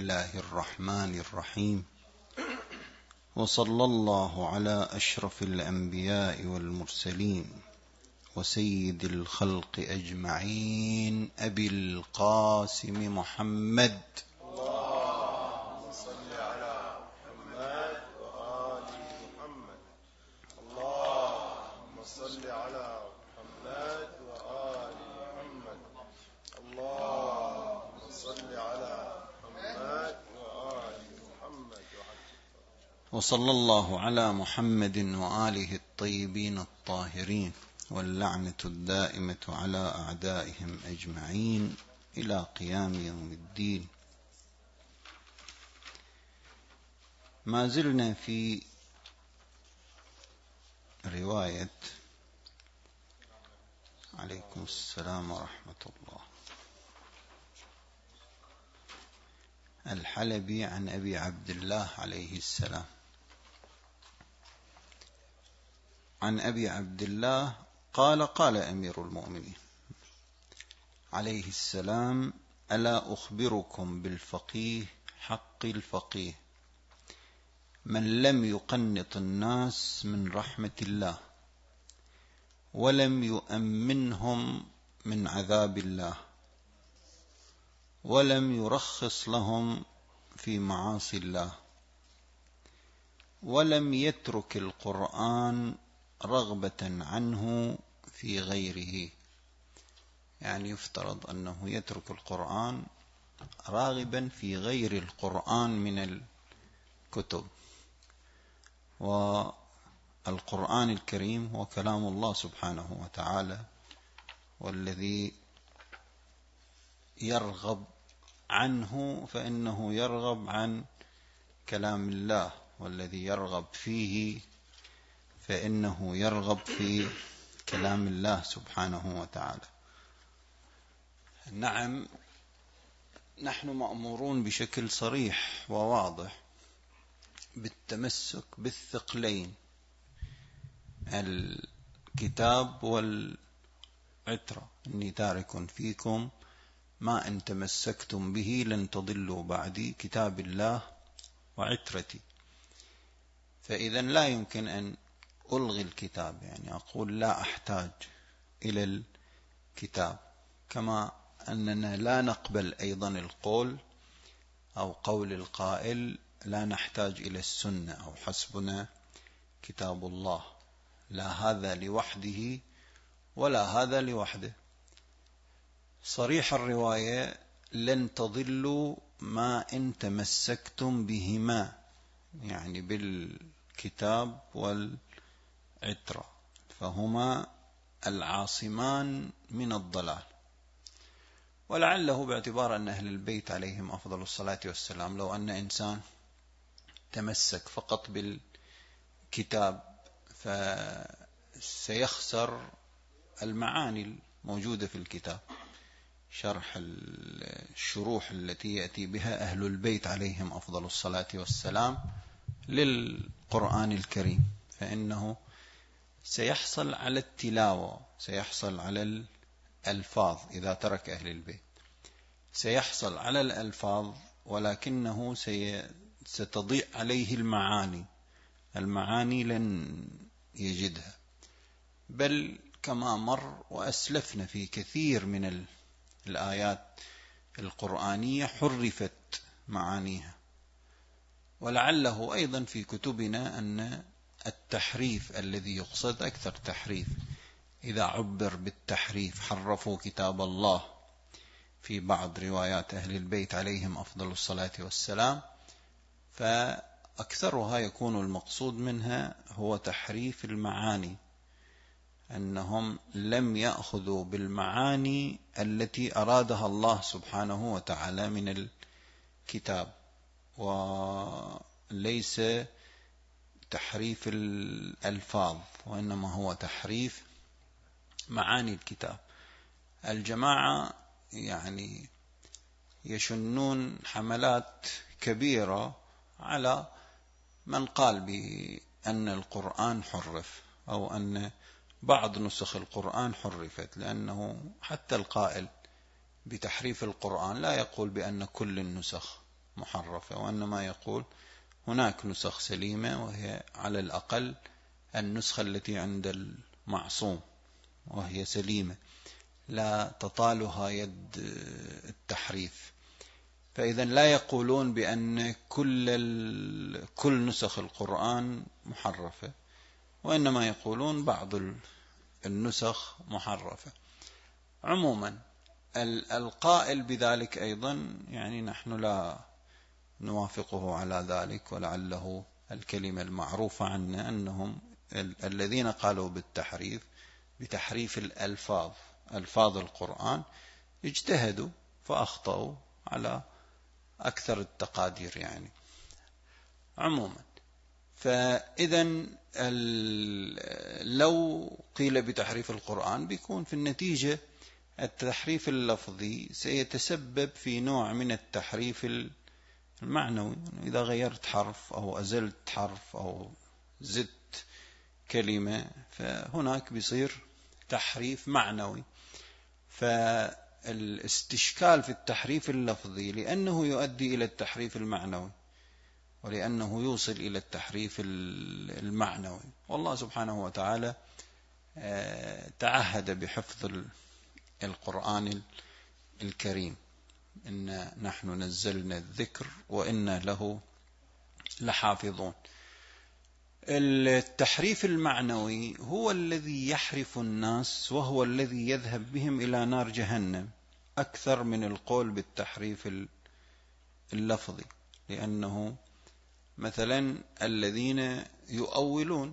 الله الرحمن الرحيم. وصلى الله على أشرف الأنبياء والمرسلين وسيد الخلق أجمعين أبي القاسم محمد اللهم صل على محمد وآل محمد. اللهم صل على محمد وآل محمد. اللهم صل على محمد وآل محمد. وصلى الله على محمد وآله الطيبين الطاهرين واللعنة الدائمة على أعدائهم أجمعين إلى قيام يوم الدين. ما زلنا في رواية عليكم السلام ورحمة الله الحلبي عن أبي عبد الله عليه السلام. عن أبي عبد الله قال: قال أمير المؤمنين عليه السلام: ألا أخبركم بالفقيه حق الفقيه من لم يقنط الناس من رحمة الله ولم يؤمنهم من عذاب الله ولم يرخص لهم في معاصي الله ولم يترك القرآن رغبة عنه في غيره. يعني يفترض أنه يترك القرآن راغبا في غير القرآن من الكتب، والقرآن الكريم هو كلام الله سبحانه وتعالى، والذي يرغب عنه فإنه يرغب عن كلام الله، والذي يرغب فيه فإنه يرغب في كلام الله سبحانه وتعالى. نعم، نحن مأمورون بشكل صريح وواضح بالتمسك بالثقلين، الكتاب والعترة. إني تارك فيكم ما إن تمسكتم به لن تضلوا بعدي، كتاب الله وعترتي. فإذا لا يمكن أن ألغي الكتاب، يعني أقول لا أحتاج إلى الكتاب، كما أننا لا نقبل أيضا القول أو قول القائل لا نحتاج إلى السنة أو حسبنا كتاب الله. لا هذا لوحده ولا هذا لوحده. صريح الرواية: لن تضلوا ما إن تمسكتم بهما، يعني بالكتاب والعترة، فهما العاصمان من الضلال. ولعله باعتبار أن أهل البيت عليهم أفضل الصلاة والسلام لو أن إنسان تمسك فقط بالكتاب فسيخسر المعاني الموجودة في الكتاب، شرح الشروح التي يأتي بها أهل البيت عليهم أفضل الصلاة والسلام للقرآن الكريم، فإنه سيحصل على التلاوة، سيحصل على الألفاظ. إذا ترك أهل البيت سيحصل على الألفاظ، ولكنه ستضيع عليه المعاني لن يجدها. بل كما مر وأسلفنا في كثير من الآيات القرآنية حرفت معانيها. ولعله أيضا في كتبنا أن التحريف الذي يقصد أكثر تحريف، إذا عبر بالتحريف حرفوا كتاب الله في بعض روايات أهل البيت عليهم أفضل الصلاة والسلام، فأكثرها يكون المقصود منها هو تحريف المعاني، أنهم لم يأخذوا بالمعاني التي أرادها الله سبحانه وتعالى من الكتاب، وليس تحريف الألفاظ، وإنما هو تحريف معاني الكتاب. الجماعة يعني يشنون حملات كبيرة على من قال بأن القرآن حرف، أو أن بعض نسخ القرآن حرفت، لأنه حتى القائل بتحريف القرآن لا يقول بأن كل النسخ محرفة، وإنما يقول هناك نسخ سليمة، وهي على الأقل النسخة التي عند المعصوم، وهي سليمة لا تطالها يد التحريف. فإذا لا يقولون بأن كل نسخ القرآن محرفة، وإنما يقولون بعض النسخ محرفة. عموما القائل بذلك أيضا يعني نحن لا نوافقه على ذلك، ولعله الكلمة المعروفة عنا أنهم الذين قالوا بتحريف الألفاظ، ألفاظ القرآن، اجتهدوا فأخطأوا على أكثر التقادير يعني. عموما فإذا لو قيل بتحريف القرآن بيكون في النتيجة التحريف اللفظي سيتسبب في نوع من التحريف المعنوي. إذا غيرت حرف أو أزلت حرف أو زدت كلمة فهناك بيصير تحريف معنوي. فالاستشكال في التحريف اللفظي لأنه يؤدي إلى التحريف المعنوي، ولأنه يوصل إلى التحريف المعنوي. والله سبحانه وتعالى تعهد بحفظ القرآن الكريم، إن نحن نزلنا الذكر وإنا له لحافظون. التحريف المعنوي هو الذي يحرف الناس، وهو الذي يذهب بهم إلى نار جهنم أكثر من القول بالتحريف اللفظي. لأنه مثلا الذين يؤولون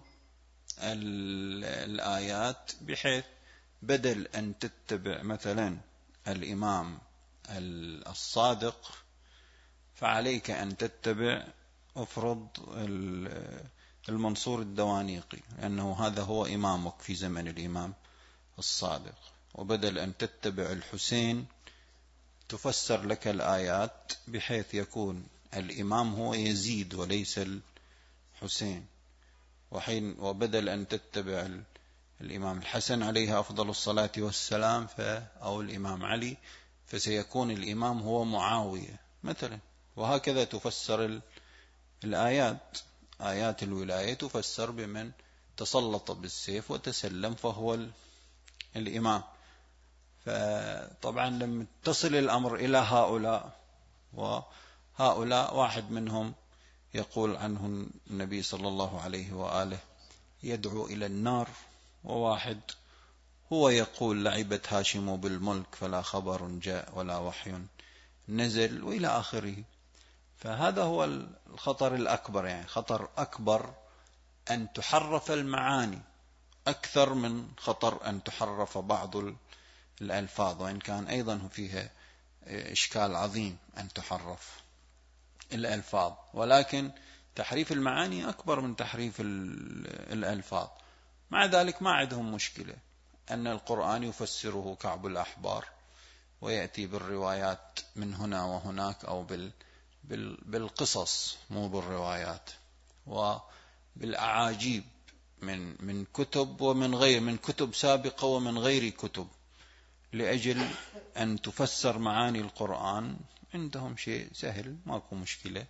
الآيات بحيث بدل أن تتبع مثلا الإمام الصادق فعليك أن تتبع أفرض المنصور الدوانيقي، لأنه هذا هو إمامك في زمن الإمام الصادق، وبدل أن تتبع الحسين تفسر لك الآيات بحيث يكون الإمام هو يزيد وليس الحسين، وبدل أن تتبع الإمام الحسن عليه أفضل الصلاة والسلام أو الإمام علي فسيكون الإمام هو معاوية مثلا. وهكذا تفسر الآيات، آيات الولاية تفسر بمن تسلط بالسيف وتسلم فهو الإمام. فطبعا لما تصل الأمر إلى هؤلاء، وهؤلاء واحد منهم يقول عنه النبي صلى الله عليه وآله يدعو إلى النار، وواحد هو يقول لعبت هاشم بالملك فلا خبر جاء ولا وحي نزل، وإلى آخره. فهذا هو الخطر الأكبر، يعني خطر أكبر أن تحرف المعاني أكثر من خطر أن تحرف بعض الألفاظ، وإن كان أيضا فيها إشكال عظيم أن تحرف الألفاظ، ولكن تحريف المعاني أكبر من تحريف الألفاظ. مع ذلك ما عندهم مشكلة أن القرآن يفسره كعب الأحبار ويأتي بالروايات من هنا وهناك، أو بالقصص مو بالروايات، وبالأعاجيب من كتب ومن غير، من كتب سابقة ومن غير كتب، لأجل أن تفسر معاني القرآن. عندهم شيء سهل ماكو مشكلة.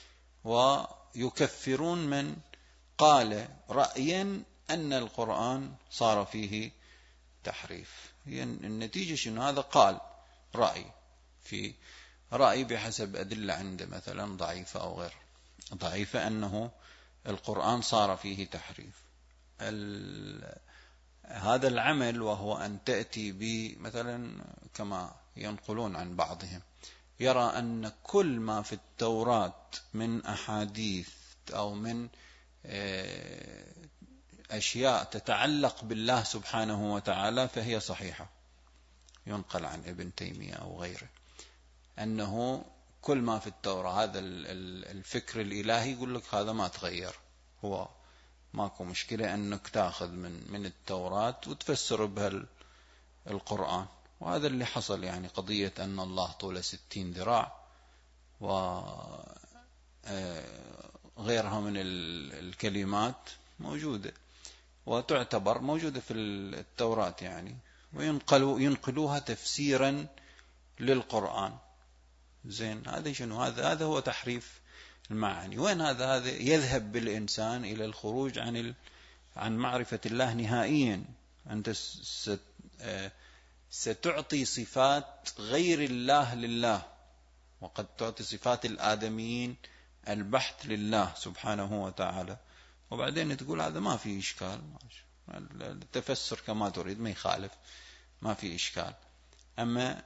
ويكفرون من قال رأيا أن القرآن صار فيه تحريف. النتيجة شنو؟ هذا قال رأي، في رأي بحسب أدلة عنده مثلا ضعيفة أو غير ضعيفة أنه القرآن صار فيه تحريف. هذا العمل وهو أن تأتي مثلا كما ينقلون عن بعضهم، يرى أن كل ما في التوراة من أحاديث أو من أشياء تتعلق بالله سبحانه وتعالى فهي صحيحة. ينقل عن ابن تيمية أو غيره أنه كل ما في التوراة هذا الفكر الإلهي يقول لك هذا ما تغير، هو ماكو مشكلة أنك تأخذ من التوراة وتفسر بها القرآن. وهذا اللي حصل، يعني قضية أن الله طول 60 ذراع وغيرها من الكلمات موجودة وتعتبر موجودة في التوراة يعني، وينقلوها تفسيرا للقرآن. زين، هذا شنو؟ هذا هو تحريف المعاني. وين هذا يذهب بالإنسان إلى الخروج عن معرفة الله نهائيا. أنت ستعطي صفات غير الله لله، وقد تعطي صفات الآدميين البحث لله سبحانه وتعالى، وبعدين تقول هذا ما في إشكال، تفسر كما تريد، ما يخالف، ما في إشكال. أما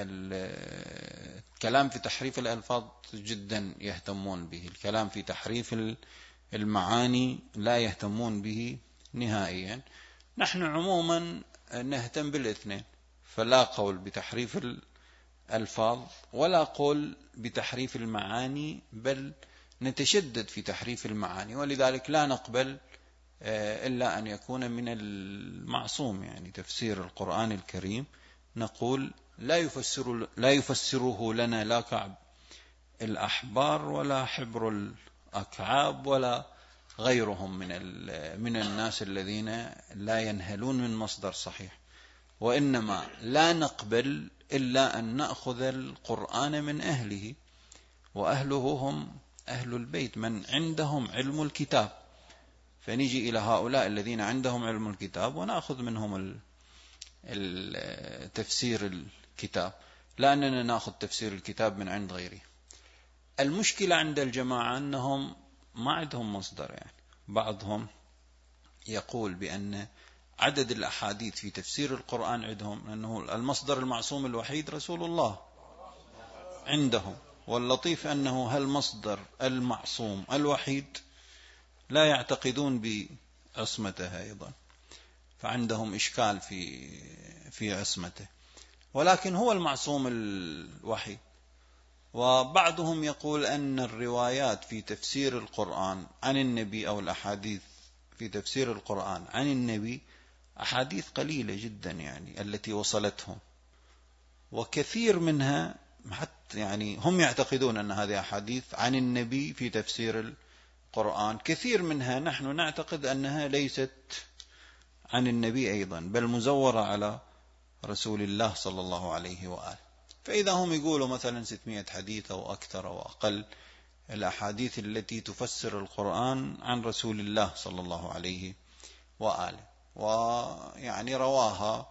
الكلام في تحريف الألفاظ جدا يهتمون به، الكلام في تحريف المعاني لا يهتمون به نهائيا. نحن عموما نهتم بالاثنين، فلا قول بتحريف الألفاظ ولا قول بتحريف المعاني، بل نتشدد في تحريف المعاني، ولذلك لا نقبل إلا أن يكون من المعصوم. يعني تفسير القرآن الكريم نقول لا يفسره لنا لا كعب الأحبار ولا حبر الأكعاب ولا غيرهم من الناس الذين لا ينهلون من مصدر صحيح. وإنما لا نقبل إلا أن نأخذ القرآن من أهله، وأهله هم أهل البيت من عندهم علم الكتاب، فنيجي إلى هؤلاء الذين عندهم علم الكتاب ونأخذ منهم تفسير الكتاب، لا أننا نأخذ تفسير الكتاب من عند غيره. المشكلة عند الجماعة أنهم ما عندهم مصدر. يعني بعضهم يقول بأن عدد الأحاديث في تفسير القرآن عندهم أنه المصدر المعصوم الوحيد رسول الله عندهم، واللطيف أنه هالمصدر المعصوم الوحيد لا يعتقدون بعصمته أيضا، فعندهم إشكال في عصمته، ولكن هو المعصوم الوحيد. وبعضهم يقول أن الروايات في تفسير القرآن عن النبي أو الأحاديث في تفسير القرآن عن النبي أحاديث قليلة جدا يعني التي وصلتهم، وكثير منها حتى يعني هم يعتقدون أن هذه أحاديث عن النبي في تفسير القرآن، كثير منها نحن نعتقد أنها ليست عن النبي أيضا، بل مزورة على رسول الله صلى الله عليه وآله. فإذا هم يقولوا مثلا 600 حديث أو أكثر أو أقل الأحاديث التي تفسر القرآن عن رسول الله صلى الله عليه وآله، ويعني رواها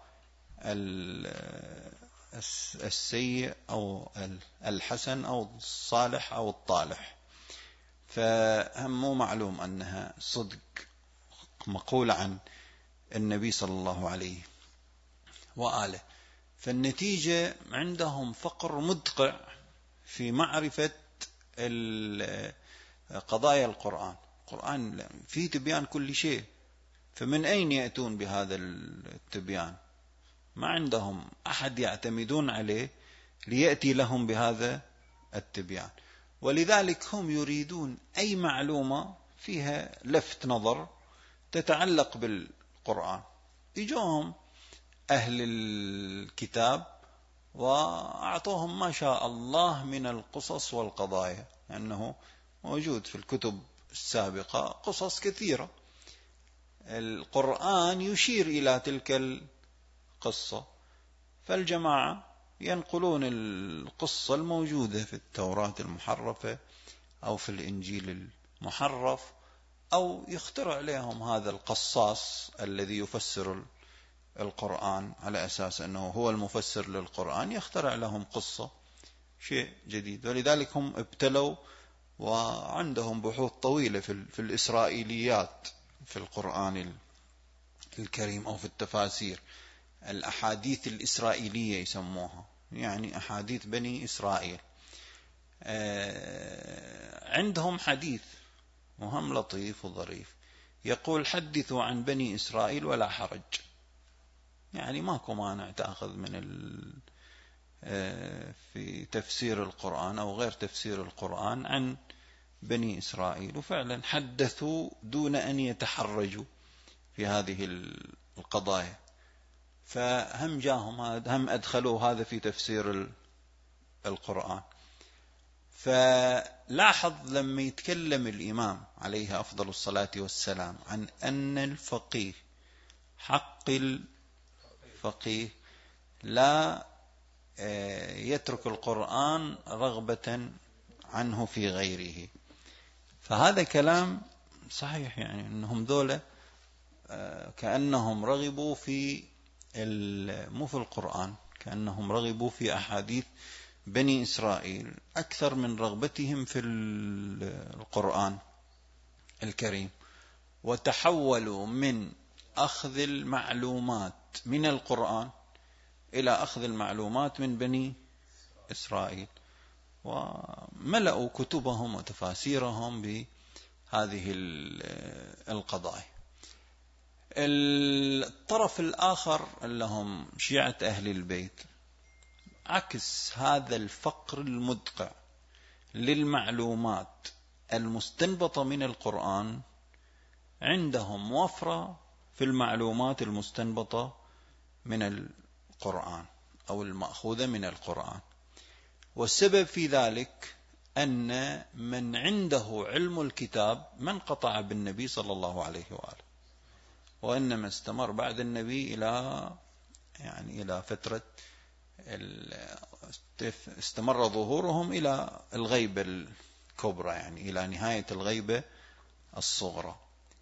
السيء أو الحسن أو الصالح أو الطالح، فهم مو معلوم أنها صدق مقولة عن النبي صلى الله عليه وآله. فالنتيجة عندهم فقر مدقع في معرفة قضايا القرآن فيه تبيان كل شيء، فمن أين يأتون بهذا التبيان؟ ما عندهم أحد يعتمدون عليه ليأتي لهم بهذا التبيان، ولذلك هم يريدون أي معلومة فيها لفت نظر تتعلق بالقرآن. يجوهم أهل الكتاب وأعطوهم ما شاء الله من القصص والقضايا، لأنه موجود في الكتب السابقة قصص كثيرة، القرآن يشير إلى تلك القصة، فالجماعة ينقلون القصة الموجودة في التوراة المحرفة أو في الإنجيل المحرف، أو يخترع لهم هذا القصاص الذي يفسر القرآن على أساس أنه هو المفسر للقرآن، يخترع لهم قصة شيء جديد. ولذلك هم ابتلوا وعندهم بحوث طويلة في الإسرائيليات في القرآن الكريم أو في التفاسير، الأحاديث الإسرائيلية يسموها، يعني أحاديث بني إسرائيل. عندهم حديث مهم لطيف وظريف يقول حدثوا عن بني إسرائيل ولا حرج، يعني ماكو مانع تأخذ في تفسير القرآن أو غير تفسير القرآن عن بني إسرائيل، وفعلا حدثوا دون أن يتحرجوا في هذه القضايا. فهم جاهم هم أدخلوا هذا في تفسير القرآن. فلاحظ لما يتكلم الإمام عليه أفضل الصلاة والسلام عن أن الفقيه حق الفقيه لا يترك القرآن رغبة عنه في غيره. فهذا كلام صحيح، يعني أنهم دولة كأنهم رغبوا في مو في القرآن، كأنهم رغبوا في أحاديث بني إسرائيل أكثر من رغبتهم في القرآن الكريم، وتحولوا من أخذ المعلومات من القرآن إلى أخذ المعلومات من بني إسرائيل، وملأوا كتبهم وتفاسيرهم بهذه القضايا. الطرف الآخر اللي هم شيعة أهل البيت، عكس هذا الفقر المدقع للمعلومات المستنبطة من القرآن، عندهم وفرة في المعلومات المستنبطة من القرآن أو المأخوذة من القرآن. والسبب في ذلك أن من عنده علم الكتاب من قطع بالنبي صلى الله عليه وآله، وإنما استمر بعد النبي إلى فترة استمر ظهورهم إلى الغيبة الكبرى، يعني إلى نهاية الغيبة الصغرى.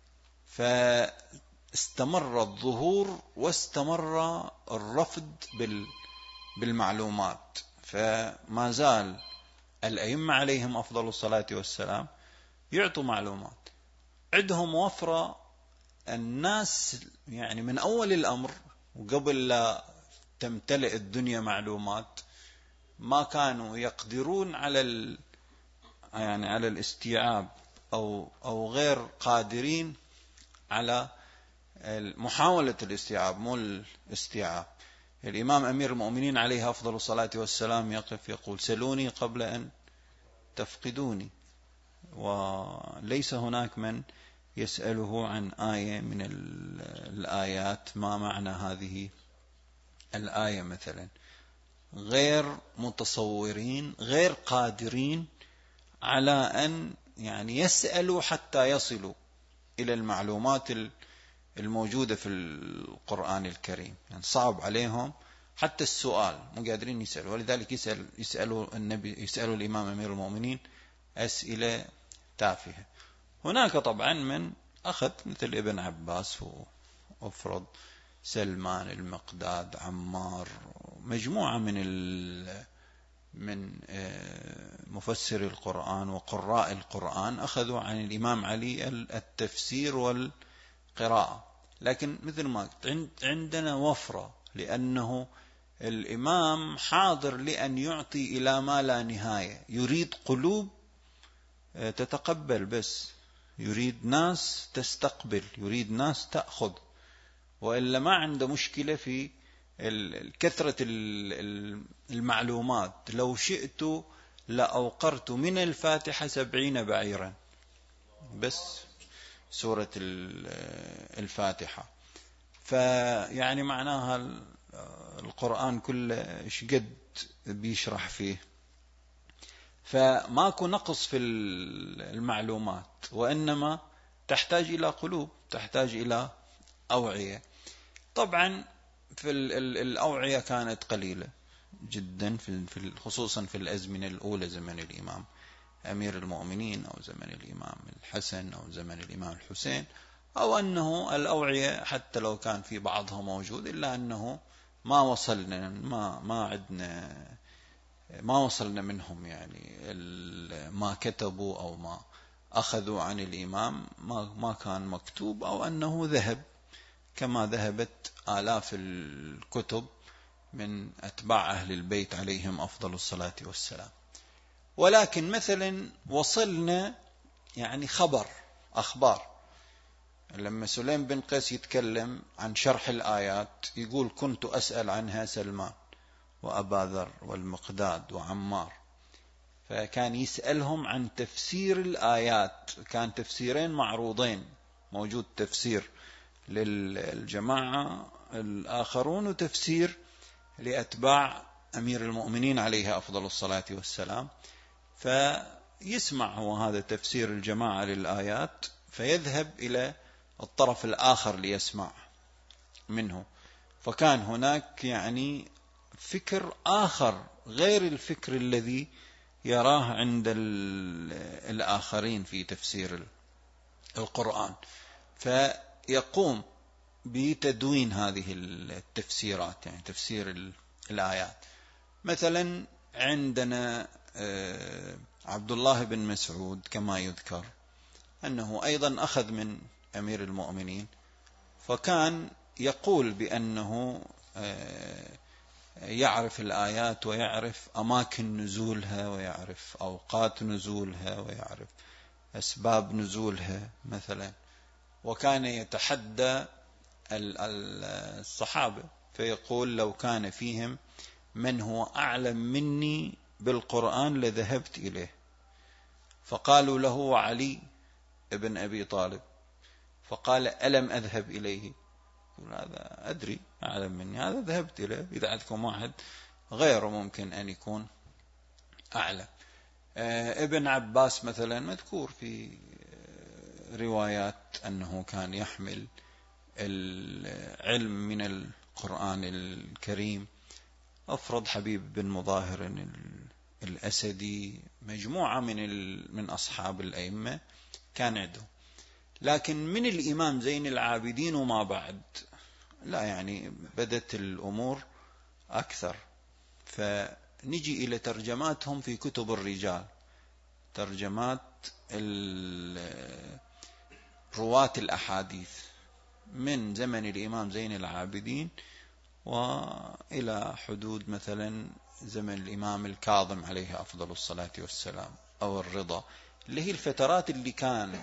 فاستمر الظهور واستمر الرفض بالمعلومات. فما زال الأئمة عليهم أفضل الصلاة والسلام يعطوا معلومات، عندهم وفرة. الناس يعني من أول الأمر وقبل لا تمتلئ الدنيا معلومات ما كانوا يقدرون على على الاستيعاب أو غير قادرين على محاولة الاستيعاب، مو الاستيعاب. الإمام أمير المؤمنين عليه أفضل الصلاة والسلام يقف يقول: سلوني قبل أن تفقدوني. وليس هناك من يسأله عن آية من الآيات ما معنى هذه الآية مثلا، غير متصورين، غير قادرين على أن يسألوا حتى يصلوا إلى المعلومات الموجودة في القرآن الكريم. صعب عليهم حتى السؤال، مو قادرين يسألوا، ولذلك يسألوا النبي، يسألوا الإمام أمير المؤمنين أسئلة تافهة. هناك طبعا من أخذ مثل ابن عباس وأفرض سلمان، المقداد، عمار، مجموعة من مفسر القرآن وقراء القرآن أخذوا عن الإمام علي التفسير والقراءة. لكن مثل ما عندنا وفرة، لأنه الإمام حاضر لأن يعطي إلى ما لا نهاية، يريد قلوب تتقبل، بس يريد ناس تستقبل، يريد ناس تأخذ، وإلا ما عنده مشكلة في كثرة المعلومات. لو شئت لأوقرت من الفاتحة 70 بعيرا، بس سورة الفاتحة. فيعني معناها القرآن كله شقد بيشرح فيه، فماكو نقص في المعلومات، وإنما تحتاج إلى قلوب، تحتاج إلى أوعية. طبعا في الأوعية كانت قليلة جدا، خصوصا في الأزمنة الأولى، زمن الإمام أمير المؤمنين أو زمن الإمام الحسن أو زمن الإمام الحسين، أو أنه الأوعية حتى لو كان في بعضها موجود، إلا أنه ما وصلنا، ما وصلنا منهم ما كتبوا أو ما أخذوا عن الإمام ما كان مكتوب، أو أنه ذهب كما ذهبت آلاف الكتب من أتباع أهل البيت عليهم أفضل الصلاة والسلام. ولكن مثلا وصلنا أخبار. لما سليم بن قيس يتكلم عن شرح الآيات يقول: كنت أسأل عنها سلمان وأبا ذر والمقداد وعمار. فكان يسألهم عن تفسير الآيات، كان تفسيرين معروضين، موجود تفسير للجماعة الآخرون وتفسير لأتباع أمير المؤمنين عليه أفضل الصلاة والسلام. فيسمع هو هذا تفسير الجماعة للآيات، فيذهب إلى الطرف الآخر ليسمع منه. فكان هناك فكر آخر غير الفكر الذي يراه عند الآخرين في تفسير القرآن، فيقوم بتدوين هذه التفسيرات، يعني تفسير الآيات. مثلا عندنا عبد الله بن مسعود كما يذكر أنه أيضا أخذ من أمير المؤمنين، فكان يقول بأنه يعرف الآيات ويعرف أماكن نزولها ويعرف أوقات نزولها ويعرف أسباب نزولها مثلا، وكان يتحدى الصحابة فيقول لو كان فيهم من هو أعلم مني بالقرآن لذهبت إليه. فقالوا له علي ابن أبي طالب، فقال ألم أذهب إليه؟ يقول هذا أدري أعلم مني، هذا ذهبت إليه، إذا عندكم واحد غيره ممكن أن يكون أعلم. ابن عباس مثلا مذكور في روايات أنه كان يحمل العلم من القرآن الكريم. أفرض حبيب بن مظاهر الأسدي، مجموعة من أصحاب الأئمة كان عنده. لكن من الإمام زين العابدين وما بعد لا، يعني بدت الأمور أكثر. فنجي إلى ترجماتهم في كتب الرجال، ترجمات رواة الأحاديث من زمن الإمام زين العابدين وإلى حدود مثلا زمن الإمام الكاظم عليه أفضل الصلاة والسلام أو الرضا، اللي هي الفترات اللي كان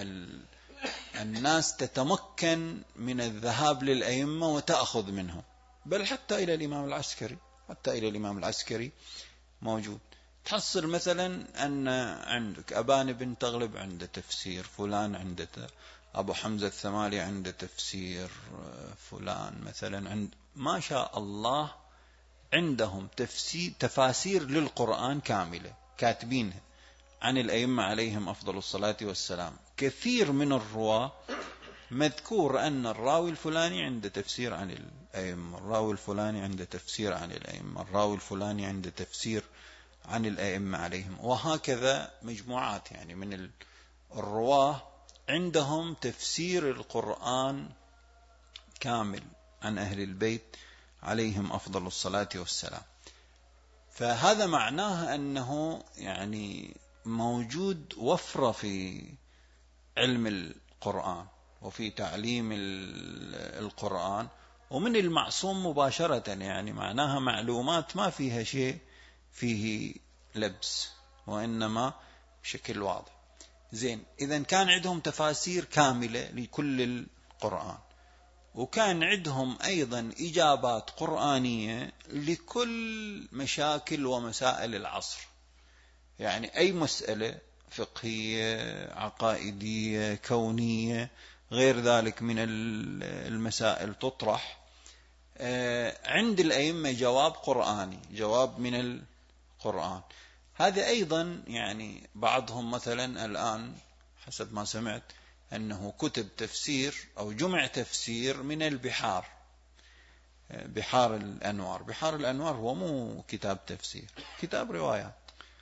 الناس تتمكن من الذهاب للأئمة وتأخذ منهم، بل حتى إلى الإمام العسكري، حتى إلى الإمام العسكري موجود. تحصل مثلا أن عندك أبان بن تغلب عنده تفسير، فلان عنده، أبو حمزة الثمالي عنده تفسير، فلان مثلا عند، ما شاء الله عندهم تفاسير للقرآن كاملة كاتبينها عن الأئمة عليهم أفضل الصلاة والسلام. كثير من الرواة مذكور أن الراوي الفلاني عنده تفسير عن الأئمة، الراوي الفلاني عنده تفسير عن الأئمة، الراوي الفلاني عنده تفسير عن الأئمة عليهم، وهكذا مجموعات يعني من الرواة عندهم تفسير القرآن كامل عن أهل البيت عليهم أفضل الصلاة والسلام. فهذا معناه أنه يعني موجود وفرة في علم القرآن وفي تعليم القرآن، ومن المعصوم مباشرة، يعني معناها معلومات ما فيها شيء فيه لبس وإنما بشكل واضح. زين، إذن كان عندهم تفاسير كاملة لكل القرآن، وكان عندهم أيضا إجابات قرآنية لكل مشاكل ومسائل العصر. يعني أي مسألة فقهية، عقائدية، كونية، غير ذلك من المسائل تطرح عند الأئمة جواب قرآني، جواب من القرآن. هذا أيضا يعني بعضهم مثلا الآن حسب ما سمعت أنه كتب تفسير أو جمع تفسير من البحار، بحار الأنوار. بحار الأنوار هو مو كتاب تفسير، كتاب روايات،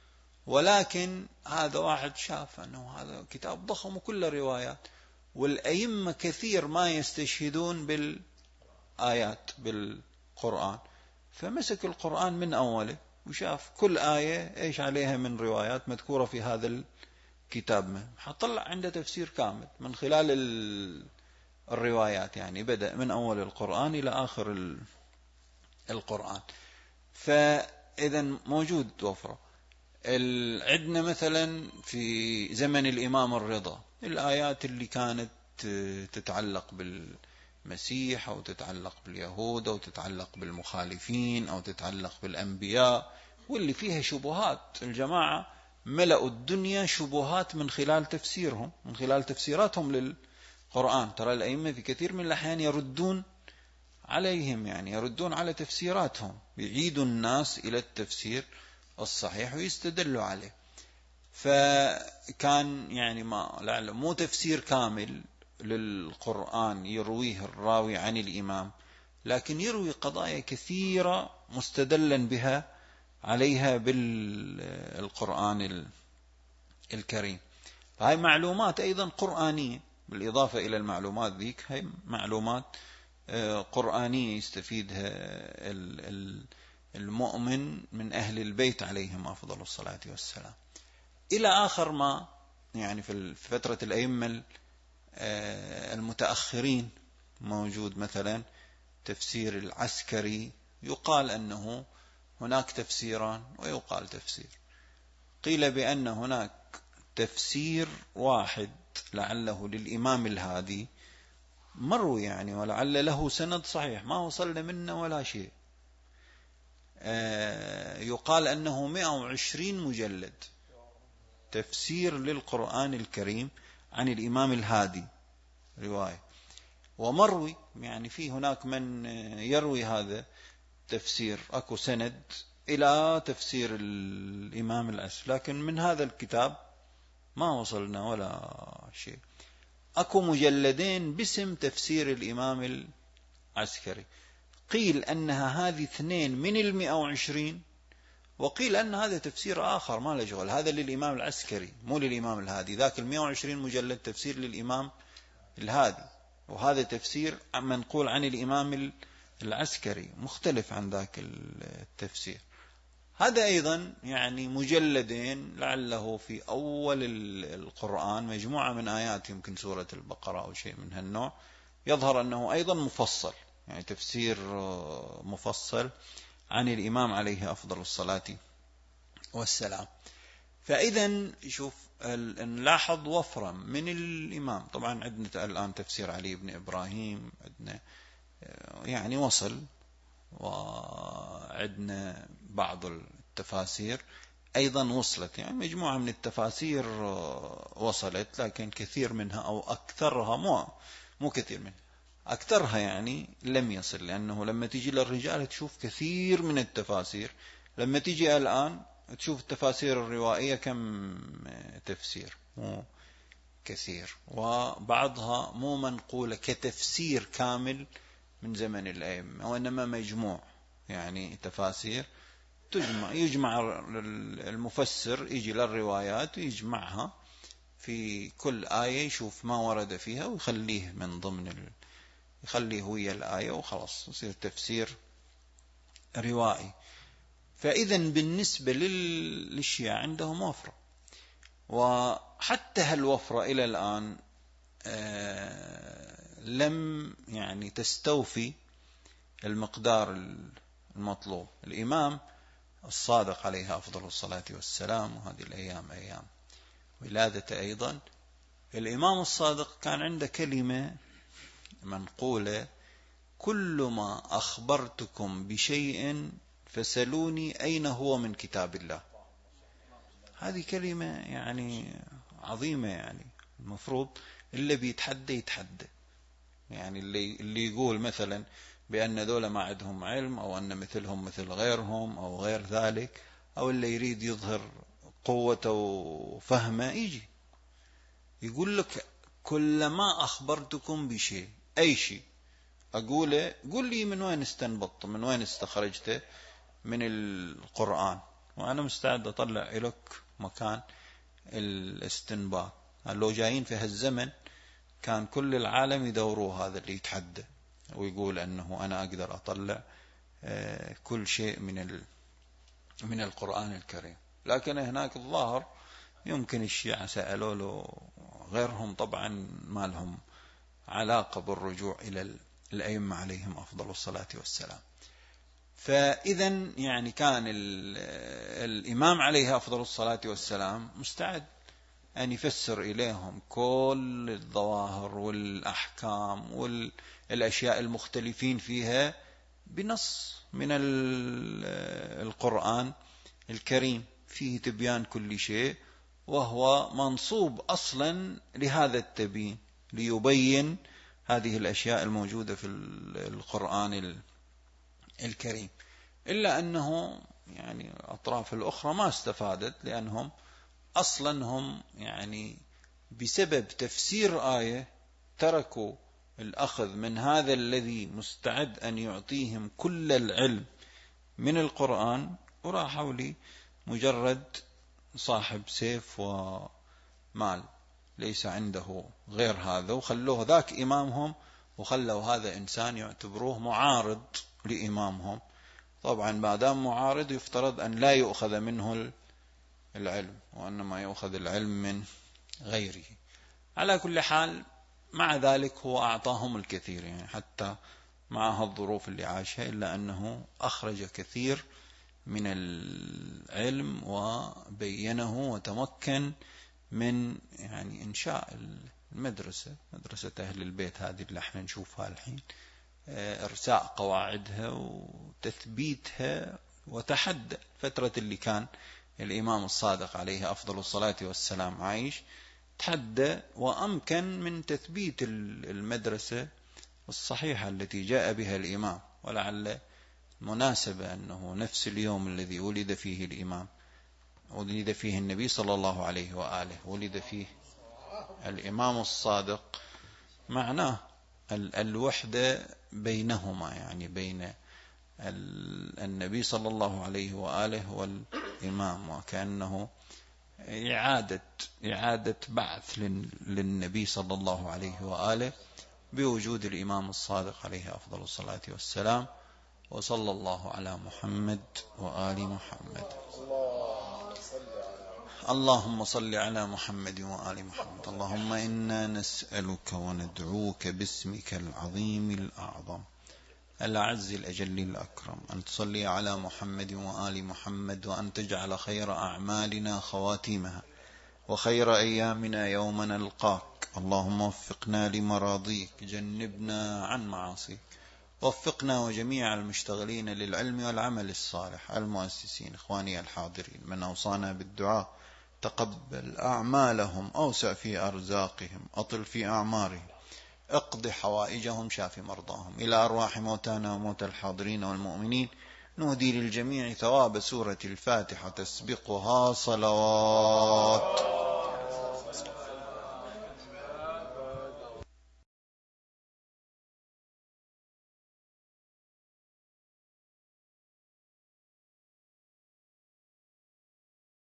ولكن هذا واحد شاف أنه هذا كتاب ضخم وكله روايات، والأئمة كثير ما يستشهدون بالآيات بالقرآن، فمسك القرآن من أوله وشاف كل آية إيش عليها من روايات مذكورة في هذا الكتاب، حطلع عنده تفسير كامل من خلال الروايات، يعني بدأ من أول القرآن إلى آخر القرآن. فإذا موجود وفرة. عندنا مثلا في زمن الإمام الرضا الآيات اللي كانت تتعلق بالمسيح أو تتعلق باليهود أو تتعلق بالمخالفين أو تتعلق بالأنبياء، واللي فيها شبهات. الجماعة ملأوا الدنيا شبهات من خلال تفسيرهم، من خلال تفسيراتهم للقرآن. ترى الأئمة في كثير من الأحيان يردون عليهم، يعني يردون على تفسيراتهم، يعيدوا الناس إلى التفسير الصحيح ويستدلوا عليه. فكان يعني مو تفسير كامل للقرآن يرويه الراوي عن الإمام، لكن يروي قضايا كثيرة مستدلا بها عليها بالقرآن الكريم. فهي معلومات أيضا قرآنية، بالإضافة إلى المعلومات ذيك، هي معلومات قرآنية يستفيدها المؤمن من أهل البيت عليهم أفضل الصلاة والسلام. إلى آخر ما يعني في فترة الأئمة المتأخرين موجود مثلا تفسير العسكري، يقال أنه هناك تفسيران ويقال تفسير. قيل بأن هناك تفسير واحد لعله للإمام الهادي مروي يعني، ولعل له سند صحيح ما وصلنا منه ولا شيء، يقال أنه 120 مجلد تفسير للقرآن الكريم عن الإمام الهادي رواية، ومروي يعني في هناك من يروي هذا تفسير، أكو سند إلى تفسير الإمام العسكري، لكن من هذا الكتاب ما وصلنا ولا شيء. أكو مجلدين باسم تفسير الإمام العسكري، قيل أنها هذه 2 من 120، وقيل أن هذا تفسير آخر ما له شغل، هذا للإمام العسكري مو للإمام الهادي، ذاك 120 مجلد تفسير للإمام الهادي، وهذا تفسير منقول عن الإمام العسكري مختلف عن ذاك التفسير. هذا أيضا يعني مجلدين لعله في أول القرآن، مجموعة من آيات يمكن سورة البقرة أو شيء من هالنوع، يظهر أنه أيضا مفصل، يعني تفسير مفصل عن الإمام عليه أفضل الصلاة والسلام. فإذا شوف نلاحظ وفرة من الإمام. طبعا عندنا الآن تفسير علي بن إبراهيم، عندنا يعني وصل، وعندنا بعض التفاسير أيضا وصلت، يعني مجموعة من التفاسير وصلت، لكن كثير منها أو أكثرها مو كثير منها، أكثرها يعني لم يصل، لأنه لما تيجي للرجال تشوف كثير من التفاسير، لما تيجي الآن تشوف التفاسير الروائية كم تفسير، مو كثير، وبعضها مو منقولة كتفسير كامل من زمن الأئمة، وإنما مجموع يعني تفاسير يجمع المفسر، يجي للروايات ويجمعها في كل آية، يشوف ما ورد فيها ويخليه من ضمن يخليه ويا الآية وخلاص يصير تفسير روائي. فإذا بالنسبة للشيعة عندهم وفرة، وحتى هالوفرة إلى الآن لم يعني تستوفي المقدار المطلوب. الإمام الصادق عليه أفضل الصلاة والسلام، وهذه الأيام أيام ولادته أيضا، الإمام الصادق كان عنده كلمة منقولة: كل ما أخبرتكم بشيء فسلوني أين هو من كتاب الله. هذه كلمة يعني عظيمة، يعني المفروض اللي بيتحدى يتحدى، يعني اللي يقول مثلا بأن ذولا ما عندهم علم، أو أن مثلهم مثل غيرهم أو غير ذلك، أو اللي يريد يظهر قوته وفهمه، يجي يقول لك كلما أخبرتكم بشيء، أي شيء أقوله قل لي من وين استنبطت، من وين استخرجته من القرآن، وأنا مستعد أطلع لك مكان الاستنباط. لو جايين في هالزمن كان كل العالم يدوروه هذا اللي يتحدى ويقول أنه أنا أقدر أطلع كل شيء من القرآن الكريم. لكن هناك الظاهر يمكن الشيعة سألوا له، غيرهم طبعا ما لهم علاقة بالرجوع إلى الأئمة عليهم أفضل الصلاة والسلام. فإذا يعني كان الإمام عليه أفضل الصلاة والسلام مستعد أن يفسر إليهم كل الظواهر والأحكام والأشياء المختلفين فيها بنص من القرآن الكريم فيه تبيان كل شيء، وهو منصوب أصلا لهذا التبيين، ليبين هذه الأشياء الموجودة في القرآن الكريم. إلا أنه يعني الأطراف الأخرى ما استفادت، لأنهم أصلا هم يعني بسبب تفسير آية تركوا الأخذ من هذا الذي مستعد أن يعطيهم كل العلم من القرآن، وراحوا لي مجرد صاحب سيف ومال ليس عنده غير هذا، وخلوه ذاك إمامهم، وخلوا هذا إنسان يعتبروه معارض لإمامهم. طبعا ما دام معارض يفترض أن لا يؤخذ منه العلم، وإنما يؤخذ العلم من غيره. على كل حال مع ذلك هو أعطاهم الكثير، يعني حتى مع الظروف اللي عاشها، إلا أنه أخرج كثير من العلم وبينه وتمكن من يعني إنشاء المدرسة، مدرسة أهل البيت هذه اللي احنا نشوفها الحين، إرساء قواعدها وتثبيتها، وتحدى الفترة اللي كان الإمام الصادق عليه أفضل الصلاة والسلام عايش، تحدى وأمكن من تثبيت المدرسة الصحيحة التي جاء بها الإمام. ولعل مناسبة أنه نفس اليوم الذي ولد فيه الإمام، ولد فيه النبي صلى الله عليه وآله، ولد فيه الإمام الصادق، معناه الوحدة بينهما، يعني بين النبي صلى الله عليه وآله والإمام، وكأنه إعادة بعث للنبي صلى الله عليه وآله بوجود الإمام الصادق عليه أفضل الصلاة والسلام. وصلى الله على محمد وآل محمد. اللهم صل على محمد وآل محمد. اللهم إنا نسألك وندعوك باسمك العظيم الأعظم الأعز الأجل الأكرم أن تصلي على محمد وآل محمد، وأن تجعل خير أعمالنا خواتيمها، وخير أيامنا يوم نلقاك. اللهم وفقنا لمراضيك، جنبنا عن معاصيك، وفقنا وجميع المشتغلين للعلم والعمل الصالح، المؤسسين، إخواني الحاضرين، من أوصانا بالدعاء، تقبل أعمالهم، أوسع في أرزاقهم، أطل في أعمارهم، اقض حوائجهم، شاف مرضاهم. إلى أرواح موتانا وموتى الحاضرين والمؤمنين نهدي للجميع ثواب سورة الفاتحة تسبقها صلوات.